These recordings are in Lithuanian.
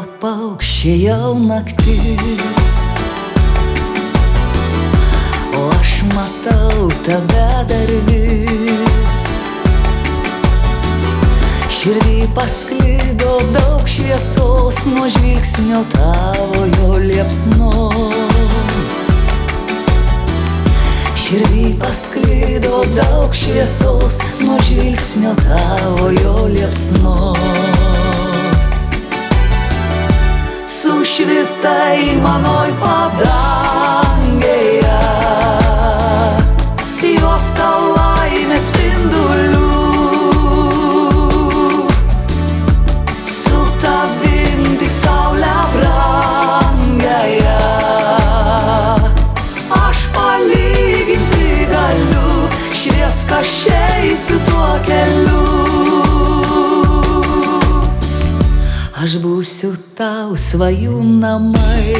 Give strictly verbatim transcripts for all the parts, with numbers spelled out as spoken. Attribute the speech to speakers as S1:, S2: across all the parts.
S1: paukščiai jau naktis, o aš matau tave dar vis. Širdį pasklido daug šviesos nuo žvilgsnio tavojo liepsnos. Širdį pasklido daug šviesos nuo žvilgsnio tavojo liepsnos. Sušvitai manoj padangėje, juosta laimės spindulių. Su tavim tik saulę brangiąją aš palyginti galiu, šviesk aš eisiu tuo keliu. Aš būsiu tau svajų namai,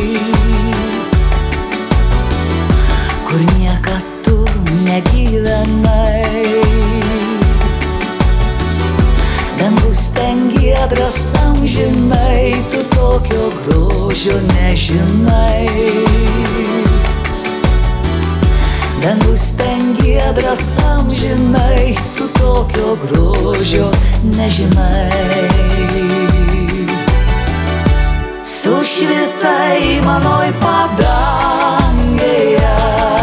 S1: kur niekad tu negyvenai. Dangus ten giedras amžinai, tu tokio grožio nežinai. Dangus ten giedras amžinai, tu tokio grožio nežinai. Sušvitai manoj padangėje,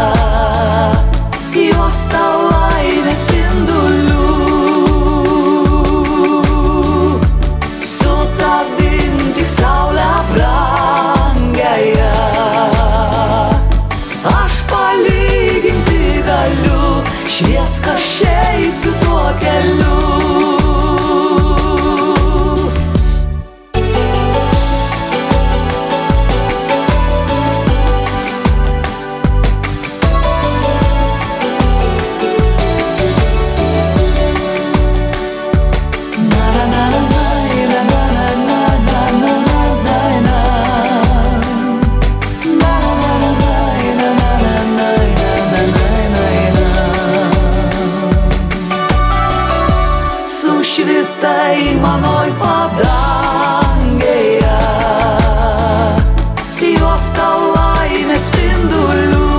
S1: juosta laimės spindulių. Su tavim tik saulę brangiąją aš palyginti galiu, šviesk aš eisiu tuo keliu. Sušvitai manoj padangėje, juosta laimės spindulių.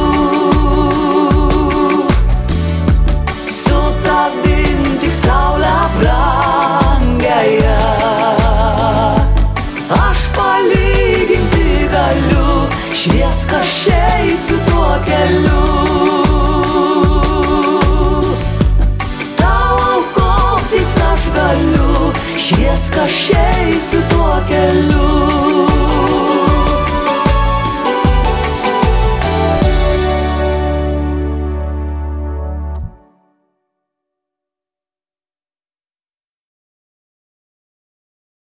S1: Su tavim tik saulę brangiąją aš palyginti galiu, šviesk aš eisiu tuo keliu. Šviesk aš eisiu tuo keliu.